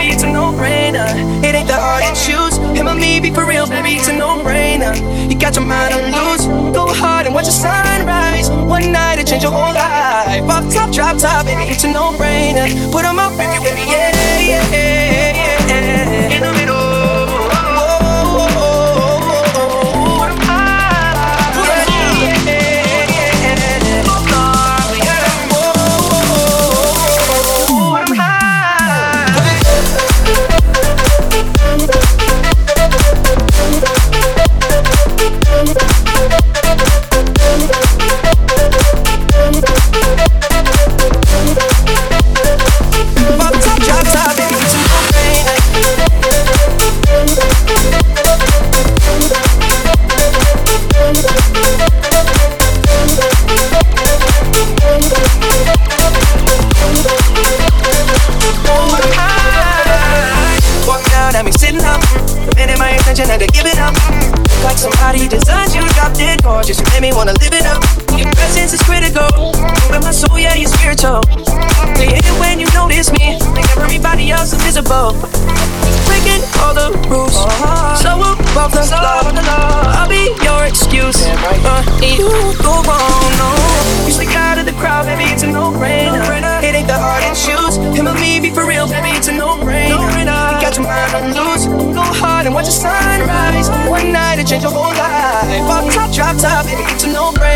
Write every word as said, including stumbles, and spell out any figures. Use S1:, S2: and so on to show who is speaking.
S1: baby, it's a no-brainer. It ain't that hard to choose. Him or me, be for real, baby, it's a no-brainer. You got your mind on loose. Go hard and watch the sunrise. One night it change your whole life. Off top, drop top, baby, it's a no-brainer. Put on my baby, baby, yeah, yeah, yeah, yeah. In the middle. Gorgeous, you made me wanna live it up. Your presence is critical. Moving my soul, yeah, you're spiritual. They hate it when you notice me. Make everybody else invisible. Breaking all the rules, so above the law. I'll be your excuse. Uh, you go wrong, no. You stick out of the crowd, baby, it's a no-brainer. It ain't that hard to choose. Him or me, be for real, baby, it's a no-brainer. You got your mind on loose. Go hard and watch the sunrise. One night it change your whole life. Off top, drop top, baby, it's a no-brainer.